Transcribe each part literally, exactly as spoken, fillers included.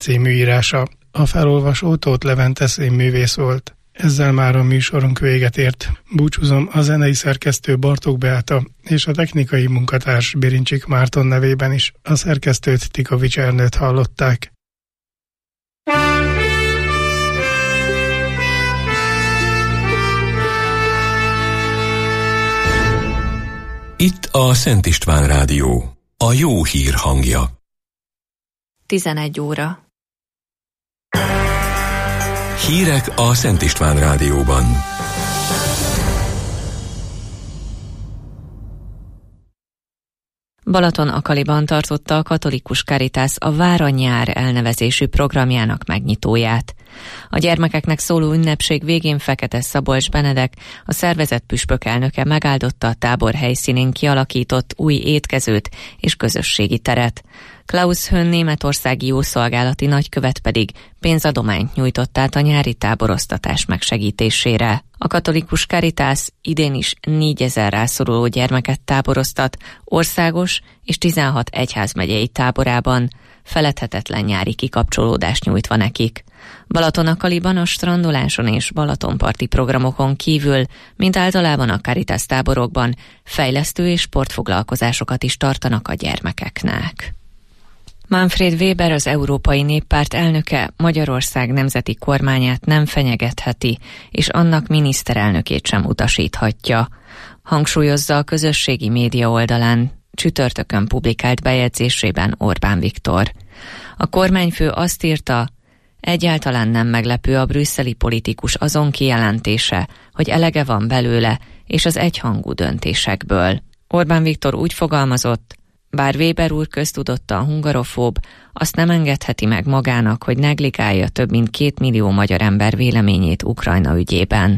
című írása. A felolvasó Tóth Levente színművész volt. Ezzel már a műsorunk véget ért. Búcsúzom a zenei szerkesztő Bartók Beáta és a technikai munkatárs Birincsik Márton nevében is. A szerkesztőt Tikovics Ernőt hallották. Itt a Szent István Rádió, a jó hír hangja. tizenegy óra. Hírek a Szent István Rádióban. Balaton-Akaliban tartotta a katolikus Caritas a Váranyár elnevezésű programjának megnyitóját. A gyermekeknek szóló ünnepség végén Fekete Szabolcs Benedek, a szervezet püspök elnöke megáldotta a tábor helyszínén kialakított új étkezőt és közösségi teret. Klaus Hön németországi jószolgálati nagykövet pedig pénzadományt nyújtott át a nyári táboroztatás megsegítésére. A katolikus Caritas idén is négyezer rászoruló gyermeket táboroztat országos és tizenhat egyházmegyei táborában, feledhetetlen nyári kikapcsolódást nyújtva nekik. Balaton-Akaliban a strandoláson és balatonparti programokon kívül, mint általában a Caritas táborokban, fejlesztő és sportfoglalkozásokat is tartanak a gyermekeknek. Manfred Weber, az Európai Néppárt elnöke Magyarország nemzeti kormányát nem fenyegetheti, és annak miniszterelnökét sem utasíthatja. Hangsúlyozza a közösségi média oldalán csütörtökön publikált bejegyzésében Orbán Viktor. A kormányfő azt írta, egyáltalán nem meglepő a brüsszeli politikus azon kijelentése, hogy elege van belőle és az egyhangú döntésekből. Orbán Viktor úgy fogalmazott, bár Weber úr köztudottan hungarofób, azt nem engedheti meg magának, hogy negligálja több mint két millió magyar ember véleményét Ukrajna ügyében.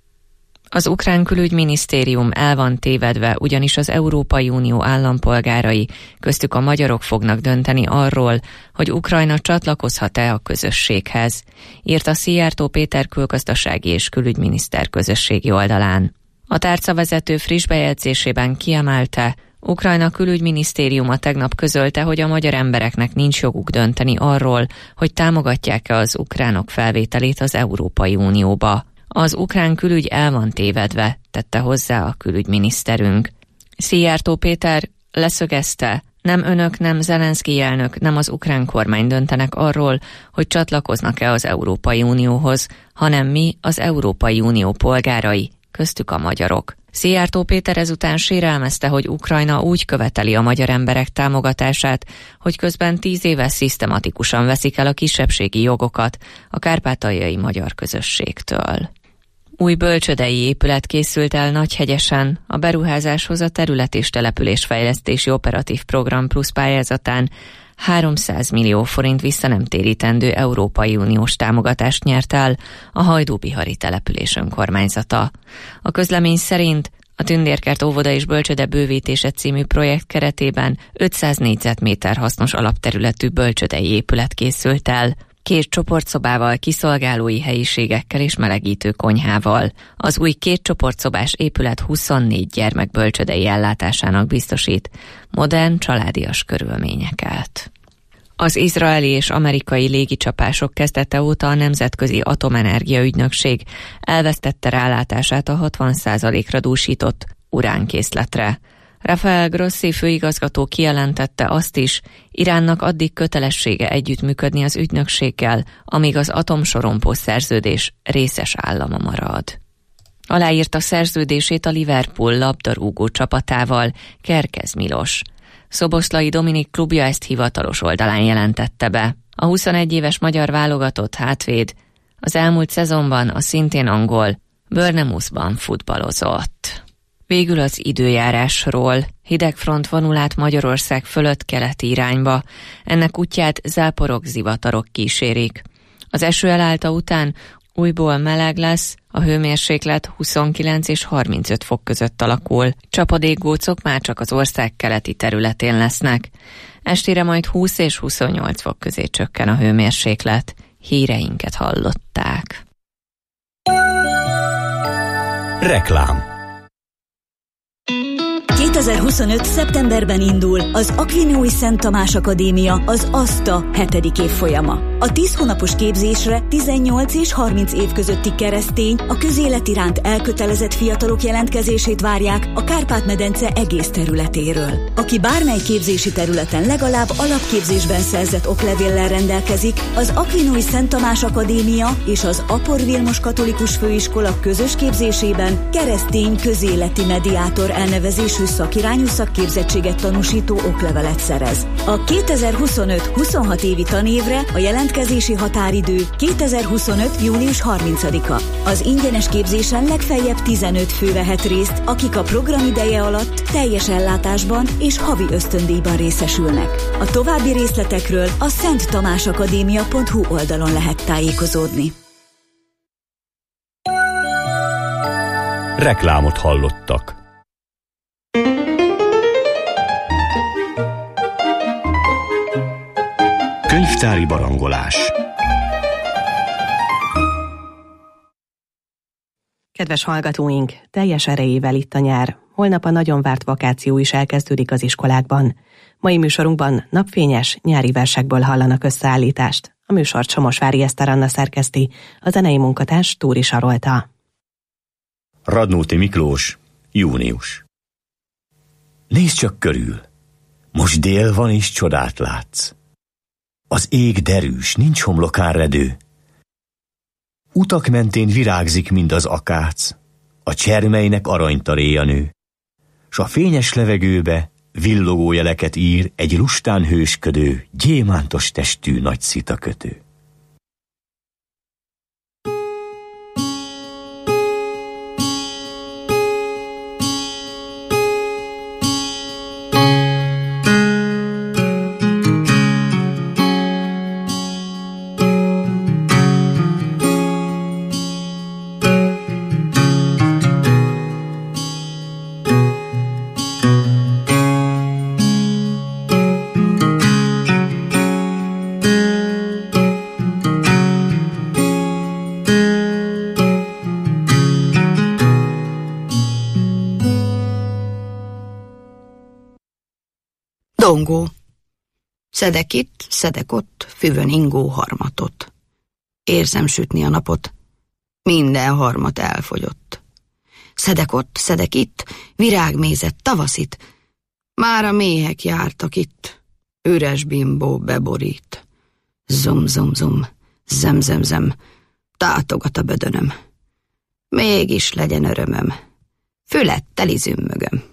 Az ukrán külügyminisztérium el van tévedve, ugyanis az Európai Unió állampolgárai, köztük a magyarok fognak dönteni arról, hogy Ukrajna csatlakozhat-e a közösséghez, írta Szijjártó Péter külgazdasági és külügyminiszter közösségi oldalán. A tárcavezető friss bejegyzésében kiemelte, Ukrajna külügyminisztériuma tegnap közölte, hogy a magyar embereknek nincs joguk dönteni arról, hogy támogatják-e az ukránok felvételét az Európai Unióba. Az ukrán külügy el van tévedve, tette hozzá a külügyminiszterünk. Szijjártó Péter leszögezte, nem önök, nem Zelenszkij elnök, nem az ukrán kormány döntenek arról, hogy csatlakoznak-e az Európai Unióhoz, hanem mi, az Európai Unió polgárai, köztük a magyarok. Szijjártó Péter ezután sérelmezte, hogy Ukrajna úgy követeli a magyar emberek támogatását, hogy közben tíz éve szisztematikusan veszik el a kisebbségi jogokat a kárpátaljai magyar közösségtől. Új bölcsődei épület készült el Nagyhegyesen, a beruházáshoz a Terület- és Településfejlesztési Operatív Program Plusz pályázatán háromszáz millió forint visszanemtérítendő Európai Uniós támogatást nyert el a Hajdúbihari település önkormányzata. A közlemény szerint a Tündérkert óvoda és bölcsőde bővítése című projekt keretében ötszáz négyzetméter hasznos alapterületű bölcsődei épület készült el, két csoportszobával, kiszolgálói helyiségekkel és melegítő konyhával. Az új két csoportszobás épület huszonnégy gyermek bölcsődei ellátásának biztosít modern, családias körülményeket. Az izraeli és amerikai légicsapások kezdete óta a Nemzetközi Atomenergia Ügynökség elvesztette rálátását a hatvan százalékra dúsított uránkészletre. Rafael Grossi főigazgató kijelentette azt is, Iránnak addig kötelessége együttműködni az ügynökséggel, amíg az atomsorompó szerződés részes állama marad. Aláírta szerződését a Liverpool labdarúgó csapatával, Kerkez Milos. Szoboszlai Dominik klubja ezt hivatalos oldalán jelentette be. A huszonegy éves magyar válogatott hátvéd az elmúlt szezonban a szintén angol Bournemouthban futballozott. Végül az időjárásról. Hideg front vonul át Magyarország fölött keleti irányba. Ennek útját záporok, zivatarok kísérik. Az eső elállta után újból meleg lesz, a hőmérséklet huszonkilenc és harmincöt fok között alakul. Csapadékgócok már csak az ország keleti területén lesznek. Estére majd húsz és huszonnyolc fok közé csökken a hőmérséklet. Híreinket hallották. Reklám. kétezer-huszonöt. szeptemberben indul az Akvinói Szent Tamás Akadémia, az ASZTA hetedik évfolyama. A tíz hónapos képzésre tizennyolc és harminc év közötti keresztény, a közélet iránt elkötelezett fiatalok jelentkezését várják a Kárpát-medence egész területéről. Aki bármely képzési területen legalább alapképzésben szerzett oklevéllel rendelkezik, az Akvinói Szent Tamás Akadémia és az Apor Vilmos Katolikus Főiskola közös képzésében keresztény közéleti mediátor elnevezésű szakirányú szakképzettséget tanúsító oklevelet szerez. A kétezer-huszonöt. huszonhat évi tanévre a jelentkezési határidő kétezer-huszonöt. június harmincadika. Az ingyenes képzésen legfeljebb tizenöt fő vehet részt, akik a program ideje alatt teljes ellátásban és havi ösztöndíjban részesülnek. A további részletekről a szent tamás akadémia pont hu oldalon lehet tájékozódni. Reklámot hallottak. Könyvtári barangolás. Kedves hallgatóink, teljes erejével itt a nyár. Holnap a nagyon várt vakáció is elkezdődik az iskolákban. Mai műsorunkban napfényes, nyári versekből hallanak összeállítást. A műsort Somosvári Eszter Anna szerkeszti, a zenei munkatárs Túri Sarolta. Radnóti Miklós, június. Nézd csak körül! Most dél van és csodát látsz. Az ég derűs, nincs homlokán redő. Utak mentén virágzik mind az akác, a csermeinek aranytaréja nő, s a fényes levegőbe villogó jeleket ír egy lustán hősködő, gyémántos testű nagy szitakötő. Dongó. Szedek itt, szedek ott, füvön ingó harmatot. Érzem sütni a napot, minden harmat elfogyott. Szedek ott, szedek itt, virágmézet, tavaszit, már a méhek jártak itt, üres bimbó beborít. Zum, zum, zum, zem, zem, zem, tátogat a bödönöm. Mégis legyen örömöm, fületteli zümmögöm.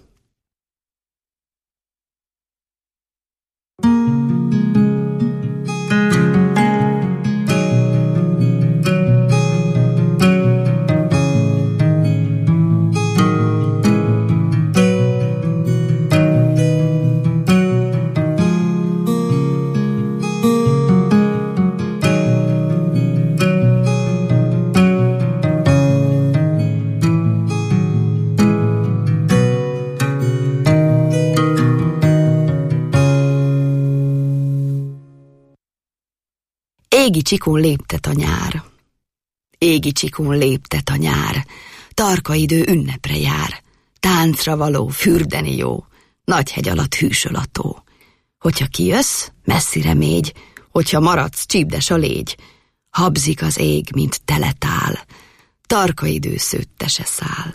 Égi csikón léptet a nyár, égi csikón léptet a nyár, tarka idő ünnepre jár, táncra való, fürdeni jó, nagy hegy alatt hűsöl a tó. Hogyha kijössz, messzire mégy, hogyha maradsz, csípdes a légy, habzik az ég, mint teletál, tarka idő szőttese száll.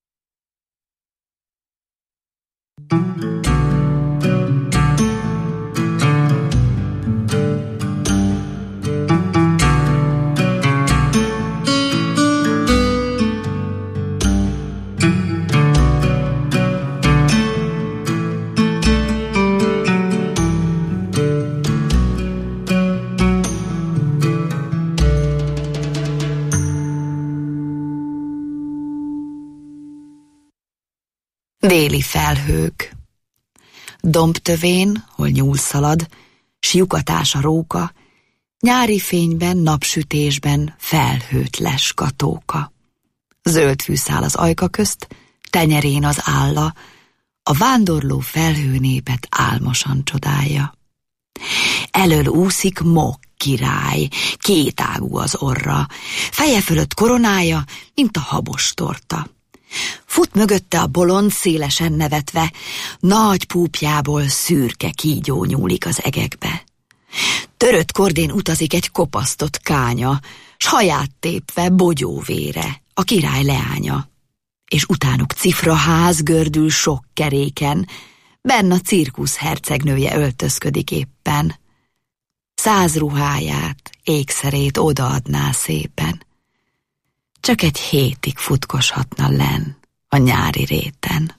Déli felhők. Dombtövén, hol nyúl szalad, s lyukatás a róka, nyári fényben, napsütésben felhőt leskatóka. Zöld fűszál az ajka közt, tenyerén az álla, a vándorló felhőnépet álmosan csodálja. Elől úszik Mok király, kétágú az orra, feje fölött koronája, mint a habos torta. Fut mögötte a bolond szélesen nevetve, nagy púpjából szürke kígyó nyúlik az egekbe. Törött kordén utazik egy kopasztott kánya, s haját tépve bogyóvére, a király leánya. És utánuk cifraház gördül sok keréken, benn a cirkusz hercegnője öltözködik éppen. Száz ruháját, ékszerét odaadná szépen. Csak egy hétig futkoshatna len a nyári réten.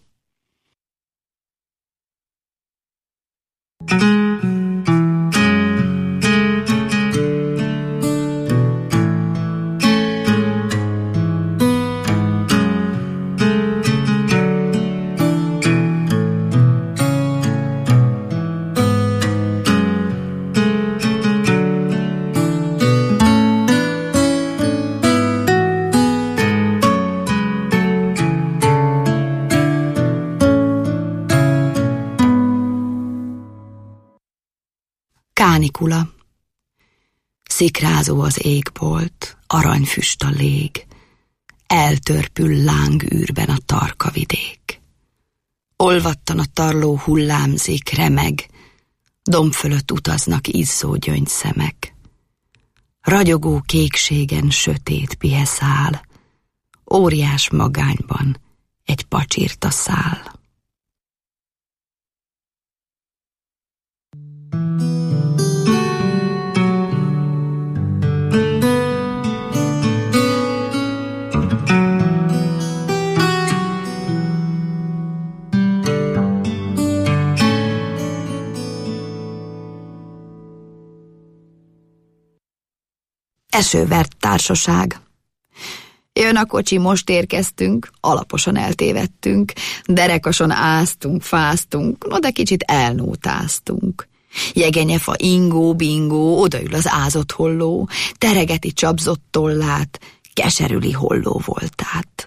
Kánikula. Szikrázó az égbolt, aranyfüst a lég, eltörpül lángűrben a tarka vidék. Olvattan a tarló hullámzik, remeg, domb fölött utaznak izzó gyöngyszemek. Ragyogó kékségen sötét pihe száll, óriás magányban egy pacsirta száll. Esővert társaság. Jön a kocsi, most érkeztünk, alaposan eltévedtünk, derekason áztunk, fáztunk, no de kicsit elnótáztunk. Jegenyefa ingó-bingó, odaül az ázott holló, teregeti csapzott tollát, keserüli holló voltát.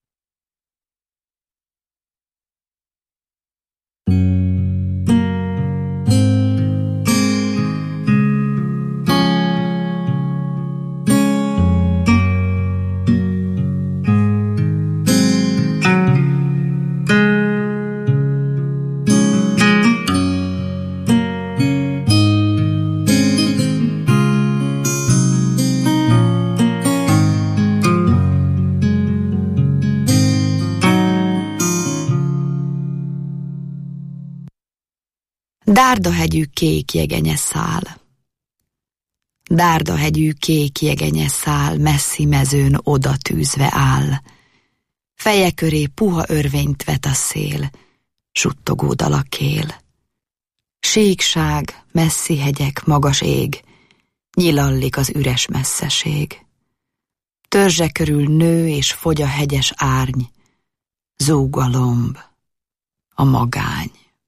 Dárdahegyű kék jegenye szál. Dárdahegyű kék jegenye szál, messzi mezőn oda tűzve áll. Feje köré puha örvényt vet a szél, suttogó dal a kél. Síkság, messzi hegyek, magas ég, nyilallik az üres messzeség. Törzse körül nő és fogy a hegyes árny, zúg a lomb, a magány.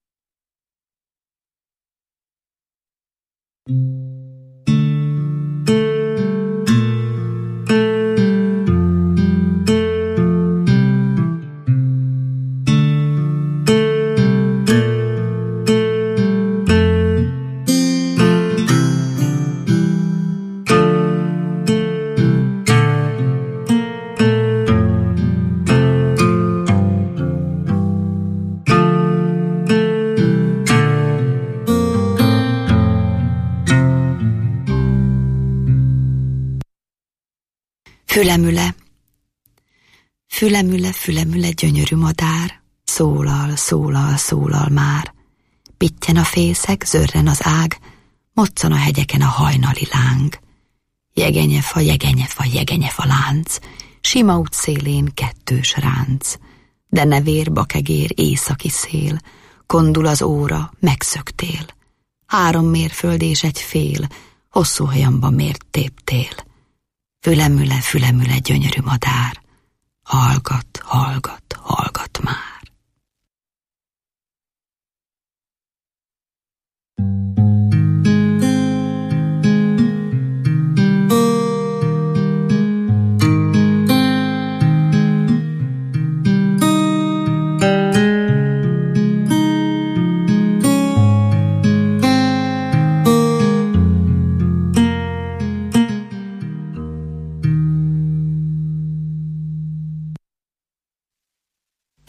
Fülemüle, fülemüle, fülemüle, gyönyörű madár, szólal, szólal, szólal már. Pittyen a fészek, zörren az ág, moccan a hegyeken a hajnali láng. Jegenyefa, jegenyefa, jegenyefa lánc, sima út szélén kettős ránc. De ne vér, bakegér, északi szél, kondul az óra, megszöktél. Három mérföld és egy fél, hosszú hajamban miért téptél? Fülemüle, fülemüle, gyönyörű madár, hallgat, hallgat, hallgat már.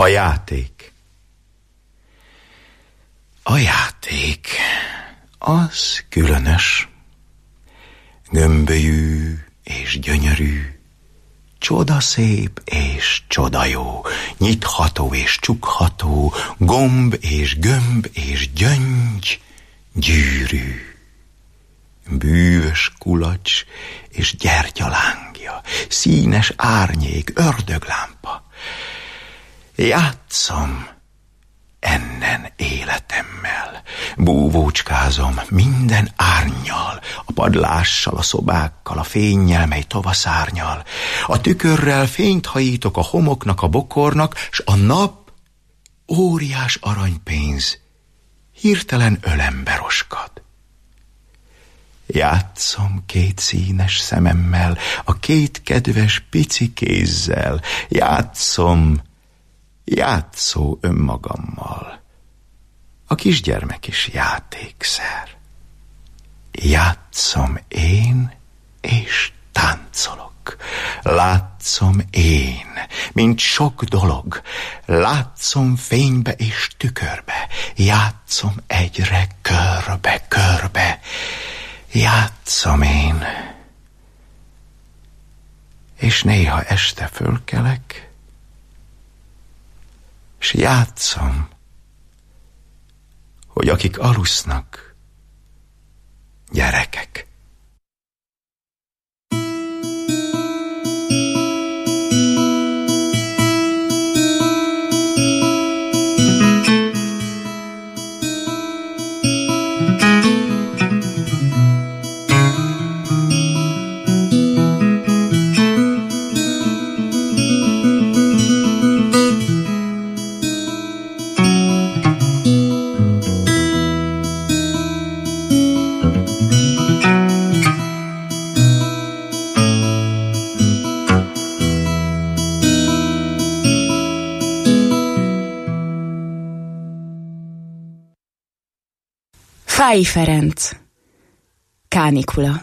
A játék. A játék az különös, gömbölyű és gyönyörű, csodaszép és csodajó, nyitható és csukható, gomb és gömb és gyöngy, gyűrű. Bűvös kulacs és gyertyalángja, színes árnyék, ördöglámpa. Játszom ennen életemmel, búvócskázom minden árnnyal, a padlással, a szobákkal, a fénnyel, mely tovaszárnyal, a tükörrel fényt hajítok a homoknak, a bokornak, s a nap óriás aranypénz hirtelen ölembe roskad. Játszom két színes szememmel, a két kedves pici kézzel, játszom, játszó önmagammal. A kisgyermek is játékszer. Játszom én, és táncolok. Látszom én, mint sok dolog. Látszom fénybe és tükörbe. Játszom egyre körbe-körbe. Játszom én. És néha este fölkelek, s játszom, hogy akik alusznak, gyerekek. Fáy Ferenc. Kánikula.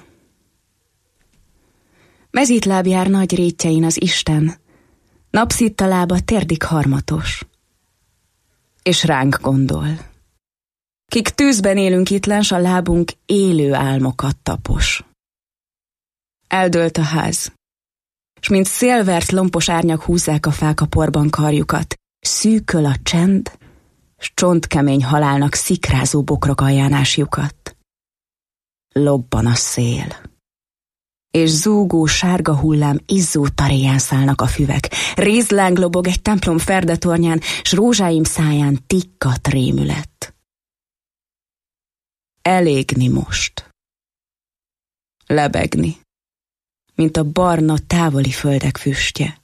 Mezítláb jár nagy rétjein az Isten, napszitta lába térdig harmatos, és ránk gondol. Kik tűzben élünk ittlen, s a lábunk élő álmokat tapos. Eldőlt a ház, s mint szélvert lompos árnyak húzzák a fák a porban karjukat, szűköl a csend, s csontkemény halálnak szikrázó bokrok aljánásjukat. Lobban a szél, és zúgó sárga hullám izzó taréján szállnak a füvek. Rézláng lobog egy templom ferdetornyán, s rózsáim száján tikkat rémület. Elégni most. Lebegni, mint a barna távoli földek füstje.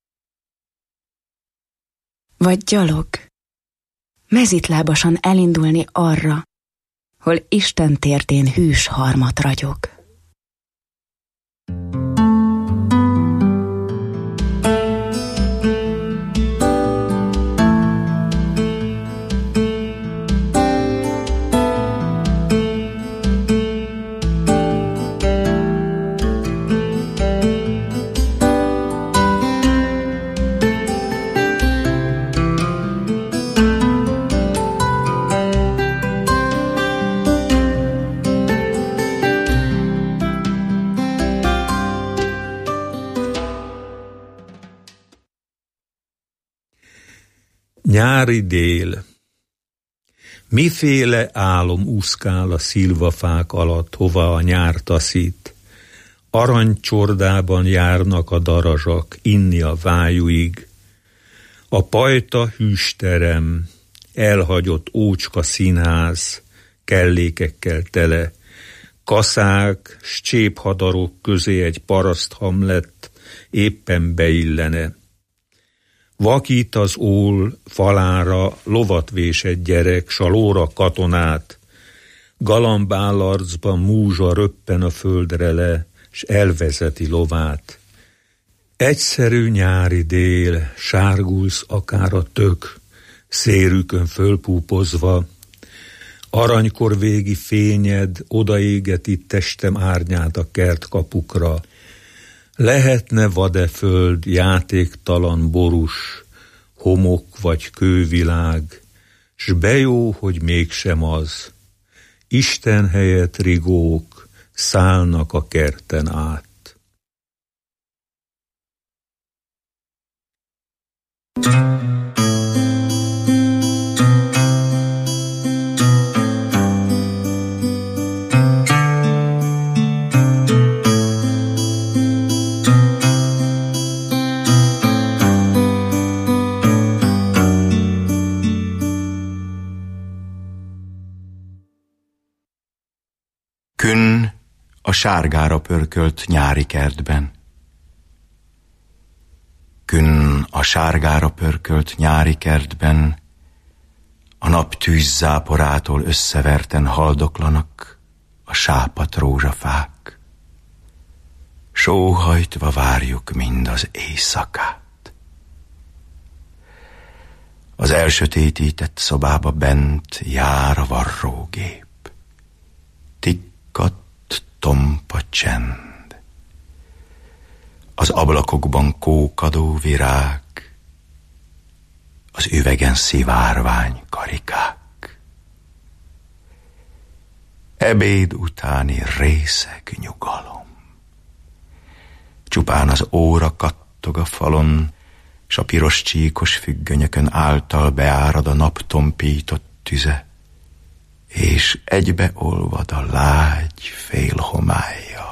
Vagy gyalog, mezitlábasan elindulni arra, hol Isten térdén hűs harmat ragyog. Nyári dél. Miféle álom úszkál a szilvafák alatt, hova a nyár taszít. Aranycsordában járnak a darazsak, inni a vájúig. A pajta hűsterem, elhagyott ócska színház, kellékekkel tele. Kaszák, s cséphadarok közé egy paraszt Hamlet éppen beillene. Vakít az ól falára lovat vésett gyerek, s a lóra katonát. Galambállarcban múzsa röppen a földre le, s elvezeti lovát. Egyszerű nyári dél, sárgulsz akár a tök, szérükön fölpúpozva. Aranykor végi fényed odaégeti testem árnyát a kertkapukra. Lehetne vade föld játéktalan borús, homok vagy kővilág, s bejó, hogy mégsem az. Isten helyett rigók szállnak a kerten át. Künn a sárgára pörkölt nyári kertben. Künn a sárgára pörkölt nyári kertben, a nap tűzzáporától összeverten haldoklanak a sápadt rózsafák. Sóhajtva várjuk mind az éjszakát. Az elsötétített szobába bent jár a varrógép. Tikkat tompa csend. Az ablakokban kókadó virág, az üvegen szivárvány karikák. Ebéd utáni részeg nyugalom. Csupán az óra kattog a falon, s a piros csíkos függönyökön által beárad a nap tompított tüze, és egybeolvad a lágy félhomályjal.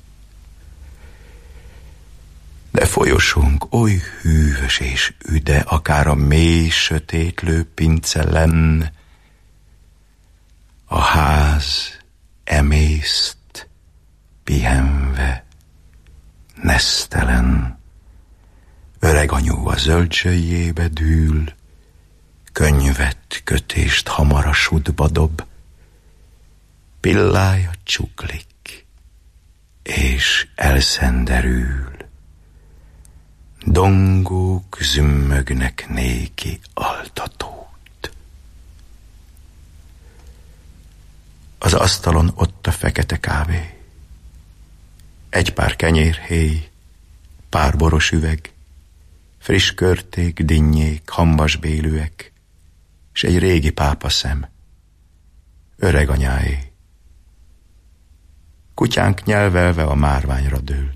De folyosónk oly hűvös és üde, akár a mély sötétlő pince lenn. A ház emészt, pihenve, nesztelen. Öreg anyó a zöldsöljébe dűl, könyvet, kötést hamar a sudba dob. Pillája csuklik, és elszenderül. Dongók zümmögnek néki altatót. Az asztalon ott a fekete kávé. Egy pár kenyérhéj, pár boros üveg, friss körték, dinnyék, hambasbélűek, s egy régi pápaszem, öreg anyáé. Kutyánk nyelvelve a márványra dőlt.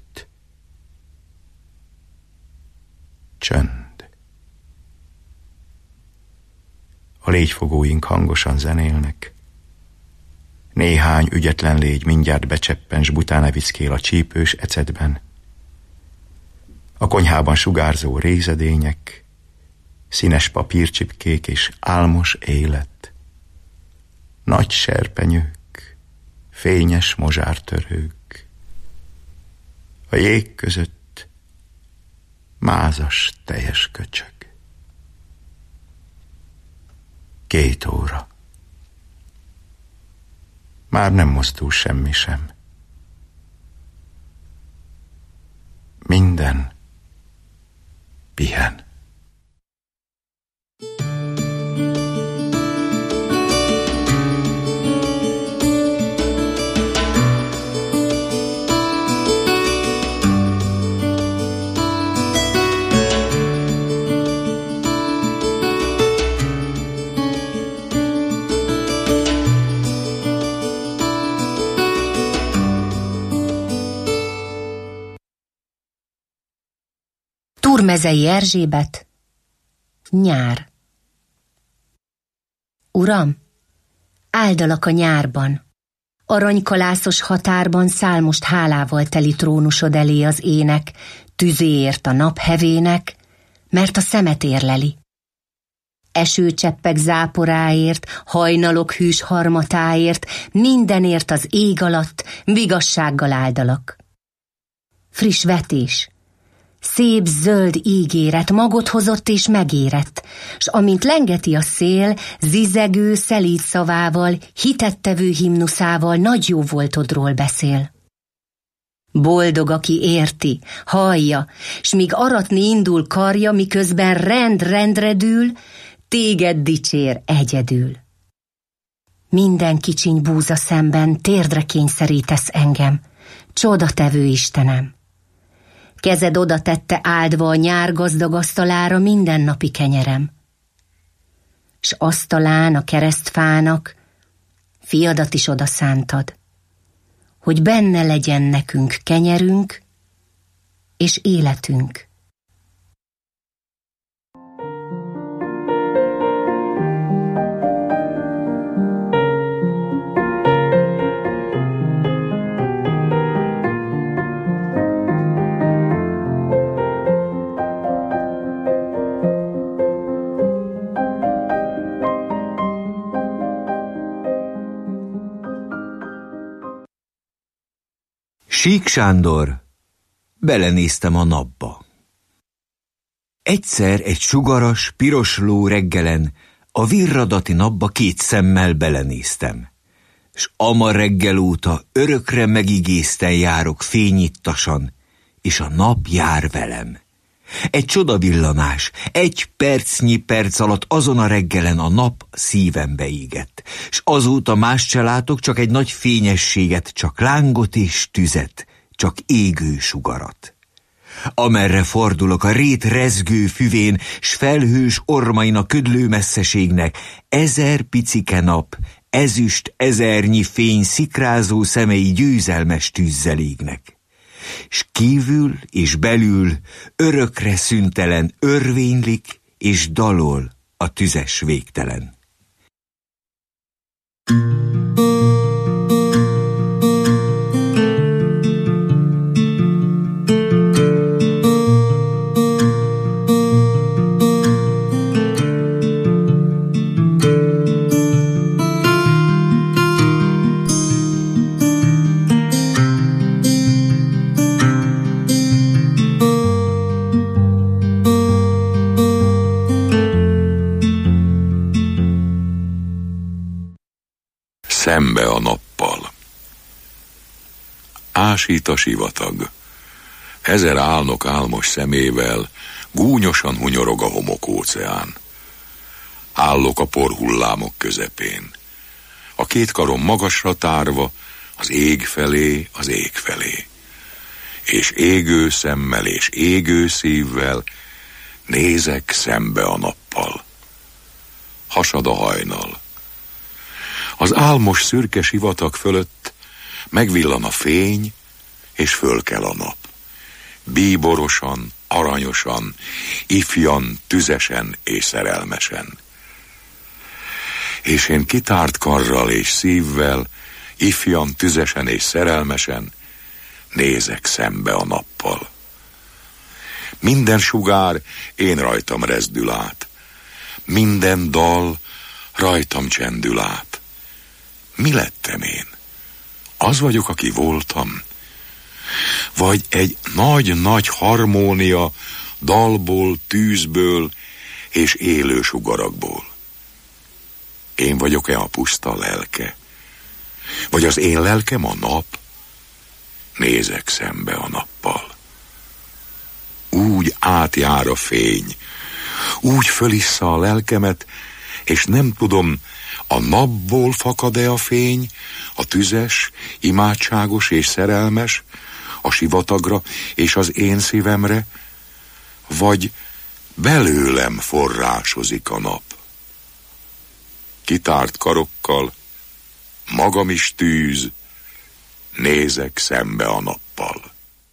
Csönd. A légyfogóink hangosan zenélnek. Néhány ügyetlen légy mindjárt becseppen, s bután evickél a csípős ecetben. A konyhában sugárzó rézedények, színes papírcsipkék és álmos élet. Nagy serpenyők, fényes mozsártörők. A jég között mázas teljes köcsög. Két óra. Már nem mozdul semmi sem. Minden pihen. Turmezei Erzsébet, nyár. Uram, áldalak a nyárban, aranykalászos határban száll most hálával teli trónusod elé az ének, tüzéért a nap hevének, mert a szemet érleli. Esőcseppek záporáért, hajnalok hűs harmatáért, mindenért az ég alatt vigassággal áldalak. Friss vetés, szép zöld ígéret magot hozott és megérett, s amint lengeti a szél, zizegő, szelíd szavával, hitettevő himnuszával nagy jó voltodról beszél. Boldog, aki érti, hallja, s míg aratni indul karja, miközben rend rendre dől, téged dicsér egyedül. Minden kicsiny búza szemben térdre kényszerítesz engem, csodatevő Istenem. Kezed oda tette áldva a nyár gazdag asztalára mindennapi kenyerem. S asztalán a keresztfának fiadat is oda szántad, hogy benne legyen nekünk kenyerünk és életünk. Sík Sándor, belenéztem a napba. Egyszer egy sugaras, piros ló reggelen a virradati napba két szemmel belenéztem, s ama reggel óta örökre megigézten járok fényittasan, és a nap jár velem. Egy csodavillanás, egy percnyi perc alatt azon a reggelen a nap szívembe égett, s azóta más se látok, csak egy nagy fényességet, csak lángot és tüzet, csak égő sugarat. Amerre fordulok a rét rezgő füvén, s felhős ormain a ködlő messzeségnek, ezer picike nap, ezüst ezernyi fény szikrázó szemei győzelmes tűzzel égnek. S kívül és belül örökre szüntelen örvénylik és dalol a tüzes végtelen. Szembe a nappal. Ásít a sivatag. Ezer álnok álmos szemével gúnyosan hunyorog a homokóceán. Állok a porhullámok közepén. A két karom magasra tárva, az ég felé, az ég felé. És égő szemmel és égő szívvel nézek szembe a nappal. Hasad a hajnal. Az álmos szürke sivatag fölött megvillan a fény, és fölkel a nap. Bíborosan, aranyosan, ifjan, tüzesen és szerelmesen. És én kitárt karral és szívvel, ifjan, tüzesen és szerelmesen nézek szembe a nappal. Minden sugár én rajtam rezdül át, minden dal rajtam csendül át. Mi lettem én? Az vagyok, aki voltam? Vagy egy nagy-nagy harmónia dalból, tűzből és élő sugarakból? Én vagyok-e a puszta lelke? Vagy az én lelkem a nap? Nézek szembe a nappal. Úgy átjár a fény, úgy fölissza a lelkemet, és nem tudom, a napból fakad-e a fény, a tüzes, imádságos és szerelmes, a sivatagra és az én szívemre, vagy belőlem forrásozik a nap. Kitárt karokkal, magam is tűz, nézek szembe a nappal.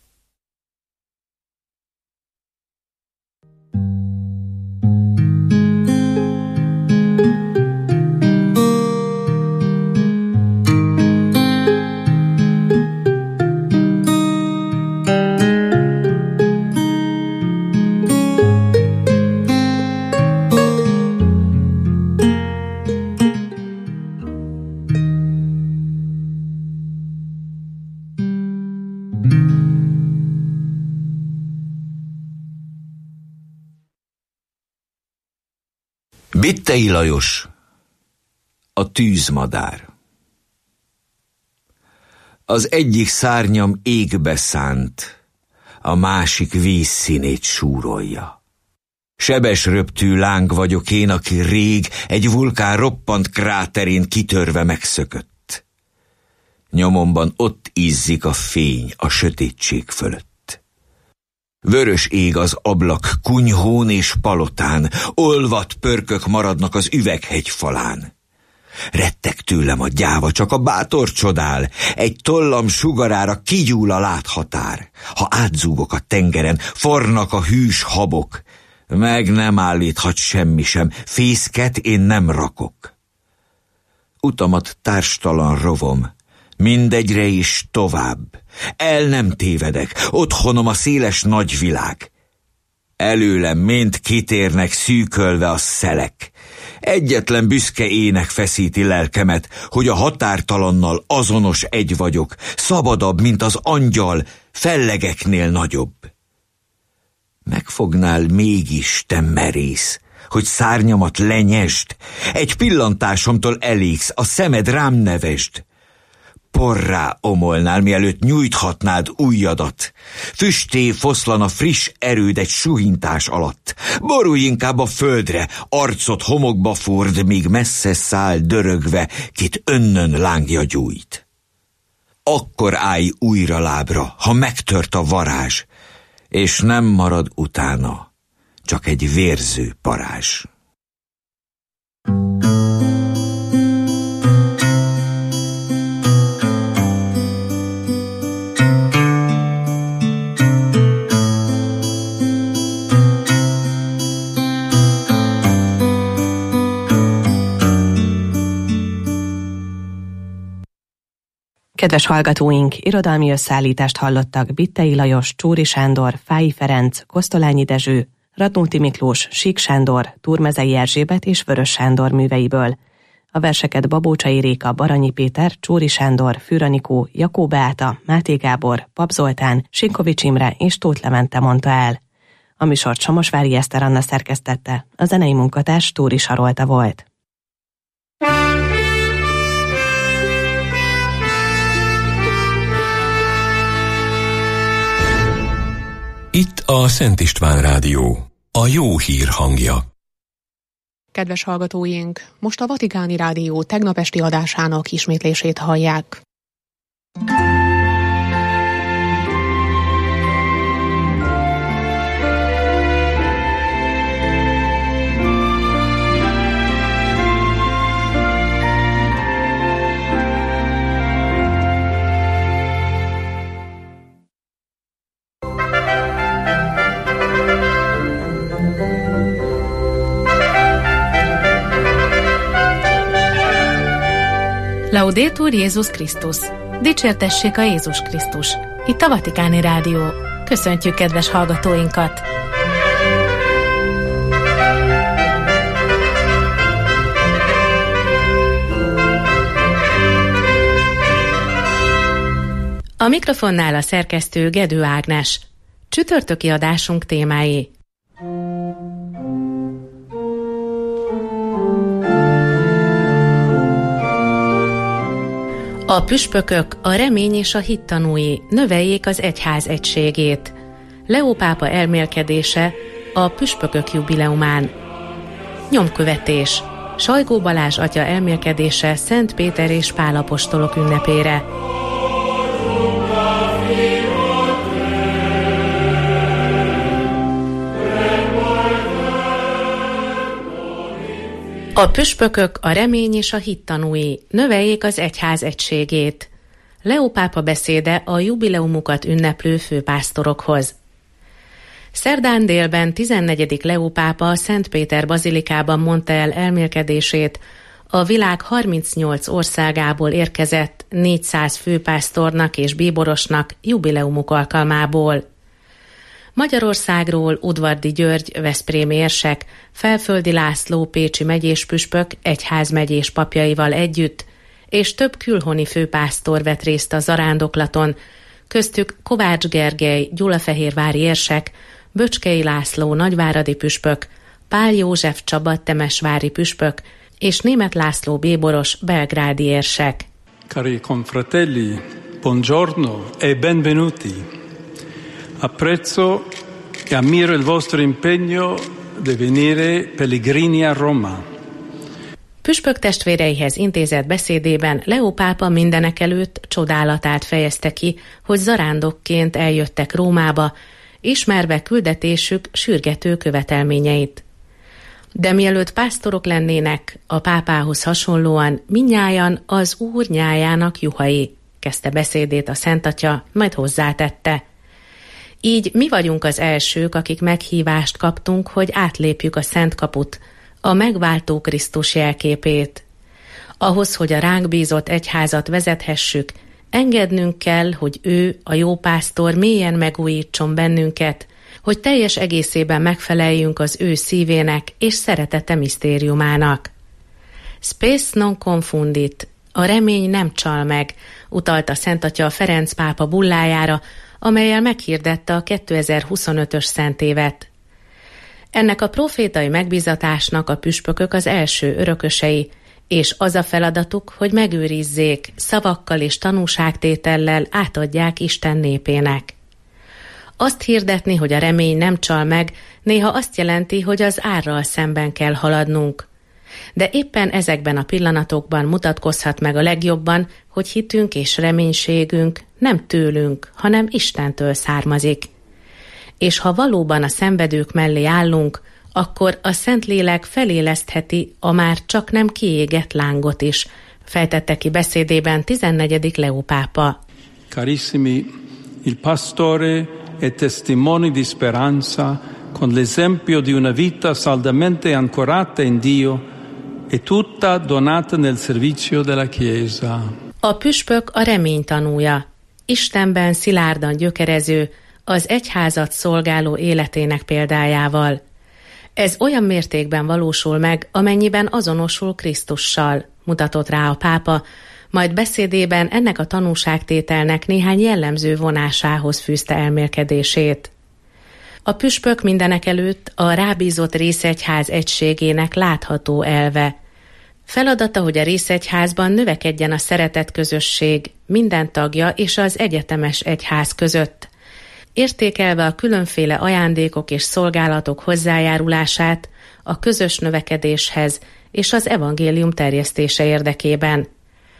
Bittei Lajos, a tűzmadár. Az egyik szárnyam égbe szánt, a másik vízszínét súrolja. Sebes röptű láng vagyok én, aki rég egy vulkán roppant kráterén kitörve megszökött. Nyomomban ott izzik a fény a sötétség fölött. Vörös ég az ablak kunyhón és palotán, olvadt pörkök maradnak az üveghegy falán. Retteg tőlem a gyáva, csak a bátor csodál, egy tollam sugarára kigyúl a láthatár. Ha átzúgok a tengeren, fornak a hűs habok, meg nem állíthat semmi sem, fészket én nem rakok. Utamat társtalan rovom, mindegyre is tovább. El nem tévedek, otthonom a széles nagyvilág. Előlem mind kitérnek szűkölve a szelek. Egyetlen büszke ének feszíti lelkemet, hogy a határtalannal azonos egy vagyok, szabadabb, mint az angyal, fellegeknél nagyobb. Megfognál mégis, te merész, hogy szárnyamat lenyesd, egy pillantásomtól elégsz, a szemed rám nevesd. Porrá omolnál, mielőtt nyújthatnád ujjadat. Füsté foszlan a friss erőd egy suhintás alatt. Borulj inkább a földre, arcot homokba ford, míg messze száll dörögve, kit önnön lángja gyújt. Akkor állj újra lábra, ha megtört a varázs, és nem marad utána, csak egy vérző parázs. Kedves hallgatóink, irodalmi összeállítást hallottak Bittei Lajos, Csóri Sándor, Fáy Ferenc, Kosztolányi Dezső, Radnóti Miklós, Sík Sándor, Turmezei Erzsébet és Vörös Sándor műveiből. A verseket Babócsai Réka, Baranyi Péter, Csóri Sándor, Fűranikó, Jakó Beáta, Máté Gábor, Pap Zoltán, Sinkovics Imre és Tóth Levente mondta el. A műsort Samosvári Eszter Anna szerkesztette, a zenei munkatárs Tóri Sarolta volt. Itt a Szent István Rádió, a jó hír hangja. Kedves hallgatóink, most a Vatikáni Rádió tegnap esti adásának ismétlését hallják. Laudetur Jézus Krisztus! Dicsértessék a Jézus Krisztus! Itt a Vatikáni Rádió. Köszöntjük kedves hallgatóinkat! A mikrofonnál a szerkesztő Gedő Ágnes. Csütörtöki adásunk témái. A püspökök, a remény és a hit tanúi, növeljék az egyház egységét. Leó pápa elmélkedése a püspökök jubileumán. Nyomkövetés. Sajgó Balázs atya elmélkedése Szent Péter és Pál apostolok ünnepére. A püspökök, a remény és a hit tanúi, növeljék az egyház egységét. Leó pápa beszéde a jubileumukat ünneplő főpásztorokhoz. Szerdán délben tizennegyedik Leó pápa a Szent Péter bazilikában mondta el elmélkedését a világ harmincnyolc országából érkezett négyszáz főpásztornak és bíborosnak jubileumuk alkalmából. Magyarországról Udvardi György, veszprémi érsek, Felföldi László, pécsi megyéspüspök, egyházmegyés papjaival együtt, és több külhoni főpásztor vett részt a zarándoklaton, köztük Kovács Gergely, gyulafehérvári érsek, Böcskei László, nagyváradi püspök, Pál József Csaba, temesvári püspök, és Németh László bíboros, belgrádi érsek. Cari confratelli, buongiorno e benvenuti. Apprezzo e ammiro il vostro impegno di venire pellegrini a Roma. Püspök testvéreihez intézett beszédében Leó pápa mindenekelőtt csodálatát fejezte ki, hogy zarándokként eljöttek Rómába, ismerve küldetésük sürgető követelményeit. De mielőtt pásztorok lennének, a pápához hasonlóan mindnyájan az Úr nyájának juhai, kezdte beszédét a Szentatya, majd hozzátette. Így mi vagyunk az elsők, akik meghívást kaptunk, hogy átlépjük a Szent Kaput, a megváltó Krisztus jelképét. Ahhoz, hogy a ránk bízott egyházat vezethessük, engednünk kell, hogy ő, a jó pásztor mélyen megújítson bennünket, hogy teljes egészében megfeleljünk az ő szívének és szeretete misztériumának. Spes non confundit, a remény nem csal meg, utalta Szentatya a Ferenc pápa bullájára, amellyel meghirdette a kétezer-huszonötös szentévet. Ennek a profétai megbízatásnak a püspökök az első örökösei, és az a feladatuk, hogy megőrizzék, szavakkal és tanúságtétellel átadják Isten népének. Azt hirdetni, hogy a remény nem csal meg, néha azt jelenti, hogy az árral szemben kell haladnunk. De éppen ezekben a pillanatokban mutatkozhat meg a legjobban, hogy hitünk és reménységünk nem tőlünk, hanem Istentől származik. És ha valóban a szenvedők mellé állunk, akkor a Szentlélek felélesztheti a már csak nem kiégett lángot is, fejtette ki beszédében tizennegyedik Leó pápa. Carissimi, il pastore è testimone di speranza con l'esempio di una vita saldamente ancorata in Dio e tutta donata nel servizio della Chiesa. A püspök a remény tanúja, Istenben szilárdan gyökerező, az egyházat szolgáló életének példájával. Ez olyan mértékben valósul meg, amennyiben azonosul Krisztussal, mutatott rá a pápa, majd beszédében ennek a tanúságtételnek néhány jellemző vonásához fűzte elmélkedését. A püspök mindenekelőtt a rábízott részegyház egységének látható elve. Feladata, hogy a részegyházban növekedjen a szeretet közösség minden tagja és az egyetemes egyház között, értékelve a különféle ajándékok és szolgálatok hozzájárulását a közös növekedéshez és az evangélium terjesztése érdekében.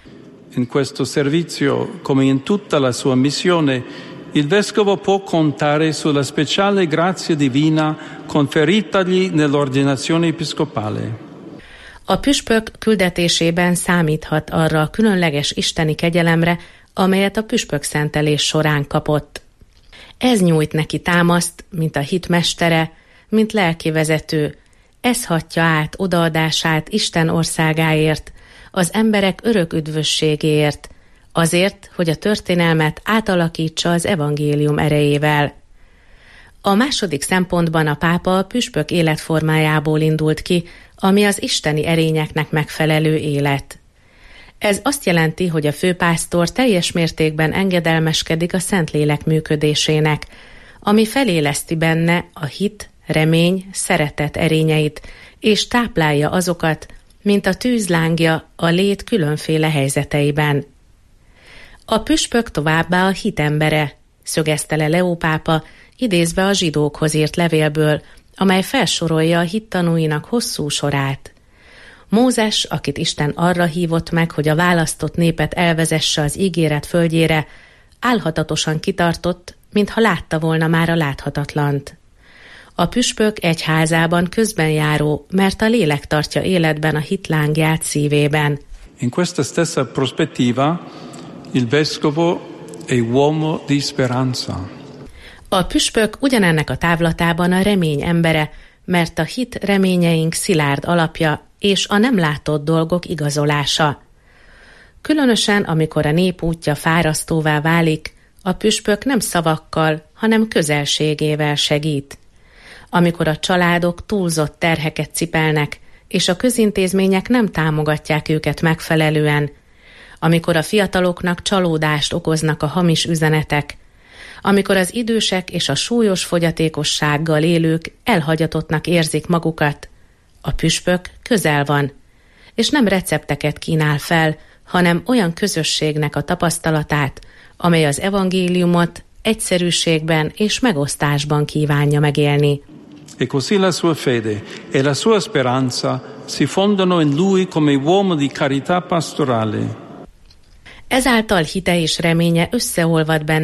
In questo servizio, come in tutta la sua missione, il vescovo può contare sulla speciale grazia divina conferitagli nell'ordinazione episcopale. A püspök küldetésében számíthat arra a különleges isteni kegyelemre, amelyet a püspök szentelés során kapott. Ez nyújt neki támaszt, mint a hit mestere, mint lelkivezető. Ez hatja át odaadását Isten országáért, az emberek örök üdvösségéért, azért, hogy a történelmet átalakítsa az evangélium erejével. A második szempontban a pápa a püspök életformájából indult ki, ami az isteni erényeknek megfelelő élet. Ez azt jelenti, hogy a főpásztor teljes mértékben engedelmeskedik a Szentlélek működésének, ami feléleszti benne a hit, remény, szeretet erényeit, és táplálja azokat, mint a tűzlángja a lét különféle helyzeteiben. A püspök továbbá a hit embere, szögezte le Leó pápa, idézve a zsidókhoz írt levélből, amely felsorolja a hittanúinak hosszú sorát. Mózes, akit Isten arra hívott meg, hogy a választott népet elvezesse az ígéret földjére, álhatatosan kitartott, mintha látta volna már a láthatatlant. A püspök egyházában közben járó, mert a lélek tartja életben a hitlángját szívében. In questa stessa prospettiva, il vescovo è uomo di speranza. A püspök ugyanennek a távlatában a remény embere, mert a hit reményeink szilárd alapja és a nem látott dolgok igazolása. Különösen, amikor a nép útja fárasztóvá válik, a püspök nem szavakkal, hanem közelségével segít. Amikor a családok túlzott terheket cipelnek, és a közintézmények nem támogatják őket megfelelően, amikor a fiataloknak csalódást okoznak a hamis üzenetek, amikor az idősek és a súlyos fogyatékossággal élők elhagyatottnak érzik magukat, a püspök közel van, és nem recepteket kínál fel, hanem olyan közösségnek a tapasztalatát, amely az evangéliumot egyszerűségben és megosztásban kívánja megélni. E così la sua fede e la sua speranza si fondono in lui come uomo di carità pastorale. Ezáltal hite és reménye összeolvad benne,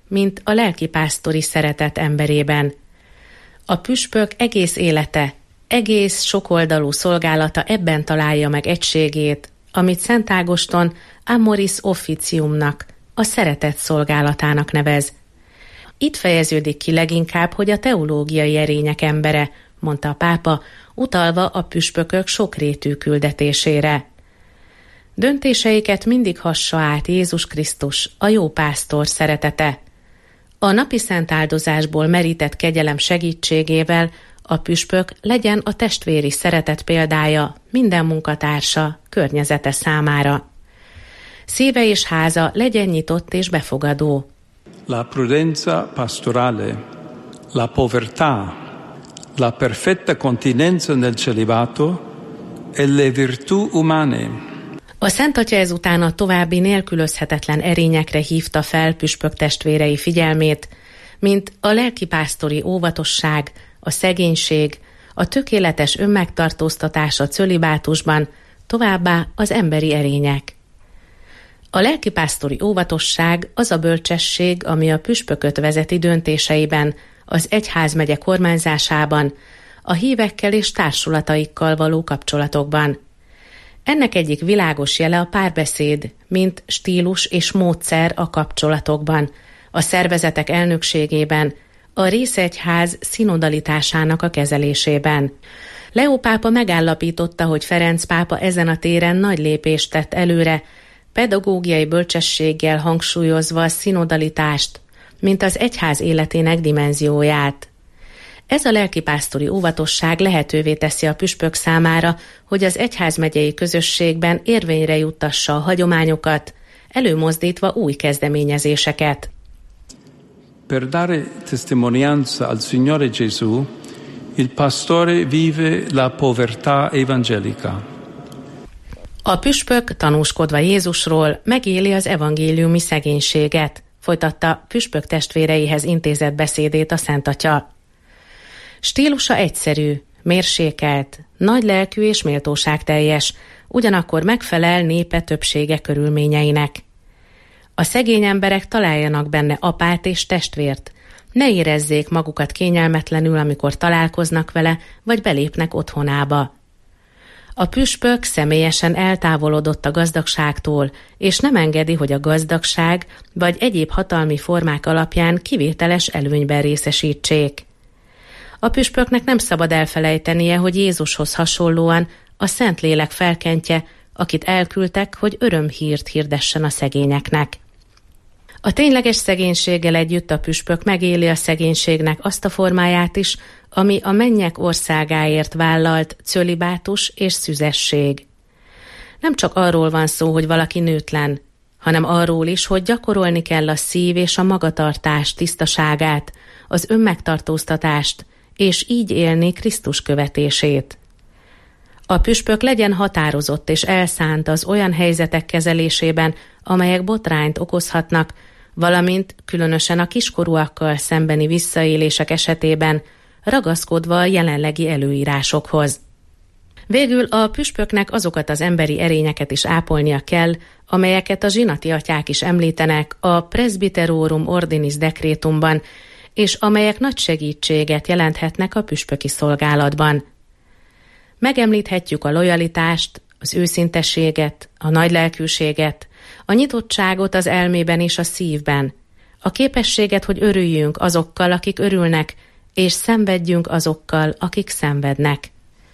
mint a lelkipásztori szeretet emberében. A püspök egész élete, egész sokoldalú szolgálata ebben találja meg egységét, amit Szent Ágoston Amoris Officiumnak, a szeretet szolgálatának nevez. Itt fejeződik ki leginkább, hogy a teológiai erények embere, mondta a pápa, utalva a püspökök sokrétű küldetésére. Döntéseiket mindig hassa át Jézus Krisztus, a jó pásztor szeretete. A napi szent áldozásból merített kegyelem segítségével a püspök legyen a testvéri szeretet példája minden munkatársa, környezete számára. Szíve és háza legyen nyitott és befogadó. La prudenza pastorale, la povertà, la perfetta continenza nel celibato e le virtù umane. A Szent Atya ezután a további nélkülözhetetlen erényekre hívta fel püspök testvérei figyelmét, mint a lelkipásztori óvatosság, a szegénység, a tökéletes önmegtartóztatás a cölibátusban, továbbá az emberi erények. A lelkipásztori óvatosság az a bölcsesség, ami a püspököt vezeti döntéseiben, az egyházmegye kormányzásában, a hívekkel és társulataikkal való kapcsolatokban. Ennek egyik világos jele a párbeszéd, mint stílus és módszer a kapcsolatokban, a szervezetek elnökségében, a részegyház szinodalitásának a kezelésében. Leó pápa megállapította, hogy Ferenc pápa ezen a téren nagy lépést tett előre, pedagógiai bölcsességgel hangsúlyozva a szinodalitást, mint az egyház életének dimenzióját. Ez a lelkipásztori óvatosság lehetővé teszi a püspök számára, hogy az egyházmegyei közösségben érvényre juttassa a hagyományokat, előmozdítva új kezdeményezéseket. Per dare testimonianza al Signore Gesù, il pastore vive la povertà evangelica. A püspök tanúskodva Jézusról megéli az evangéliumi szegénységet, folytatta püspök testvéreihez intézett beszédét a Szent Atya. Stílusa egyszerű, mérsékelt, nagy lelkű és méltóságteljes, ugyanakkor megfelel népe többsége körülményeinek. A szegény emberek találjanak benne apát és testvért, ne érezzék magukat kényelmetlenül, amikor találkoznak vele, vagy belépnek otthonába. A püspök személyesen eltávolodott a gazdagságtól, és nem engedi, hogy a gazdagság vagy egyéb hatalmi formák alapján kivételes előnyben részesítsék. A püspöknek nem szabad elfelejtenie, hogy Jézushoz hasonlóan a Szentlélek felkentje, akit elküldtek, hogy örömhírt hirdessen a szegényeknek. A tényleges szegénységgel együtt a püspök megéli a szegénységnek azt a formáját is, ami a mennyek országáért vállalt cölibátus és szüzesség. Nem csak arról van szó, hogy valaki nőtlen, hanem arról is, hogy gyakorolni kell a szív és a magatartás tisztaságát, az önmegtartóztatást, és így élni Krisztus követését. A püspök legyen határozott és elszánt az olyan helyzetek kezelésében, amelyek botrányt okozhatnak, valamint különösen a kiskorúakkal szembeni visszaélések esetében ragaszkodva a jelenlegi előírásokhoz. Végül a püspöknek azokat az emberi erényeket is ápolnia kell, amelyeket a zsinati atyák is említenek a Presbyterorum Ordinis dekrétumban, és amelyek nagy segítséget jelenthetnek a püspöki szolgálatban. Megemlíthetjük a lojalitást, az őszintességet, a nagylelkűséget, a nyitottságot az elmében és a szívben, a képességet, hogy örüljünk azokkal, akik örülnek, és szenvedjünk azokkal, akik szenvednek.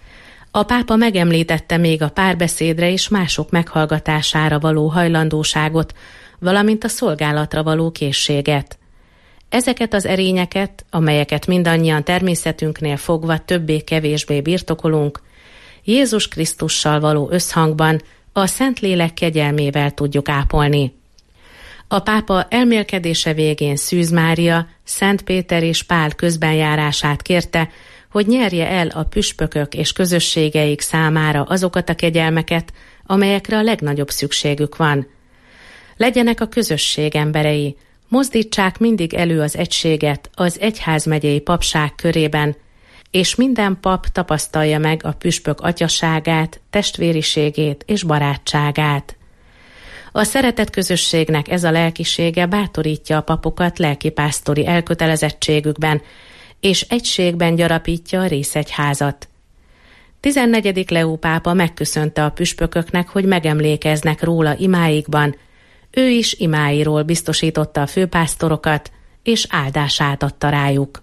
A pápa megemlítette még a párbeszédre és mások meghallgatására való hajlandóságot, valamint a szolgálatra való készséget. Ezeket az erényeket, amelyeket mindannyian természetünknél fogva többé-kevésbé birtokolunk, Jézus Krisztussal való összhangban a Szentlélek kegyelmével tudjuk ápolni. A pápa elmélkedése végén Szűz Mária, Szent Péter és Pál közbenjárását kérte, hogy nyerje el a püspökök és közösségeik számára azokat a kegyelmeket, amelyekre a legnagyobb szükségük van. Legyenek a közösség emberei, mozdítsák mindig elő az egységet az egyházmegyei papság körében, és minden pap tapasztalja meg a püspök atyaságát, testvériségét és barátságát. A szeretett közösségnek ez a lelkisége bátorítja a papokat lelkipásztori elkötelezettségükben, és egységben gyarapítja a részegyházat. tizennegyedik Leó pápa megköszönte a püspököknek, hogy megemlékeznek róla imáikban. Ő is imáiról biztosította a főpásztorokat, és áldását adta rájuk.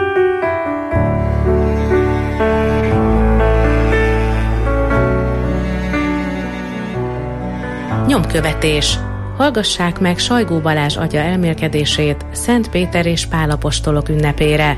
Nyomkövetés. Hallgassák meg Sajgó Balázs atya elmélkedését Szent Péter és Pál apostolok ünnepére.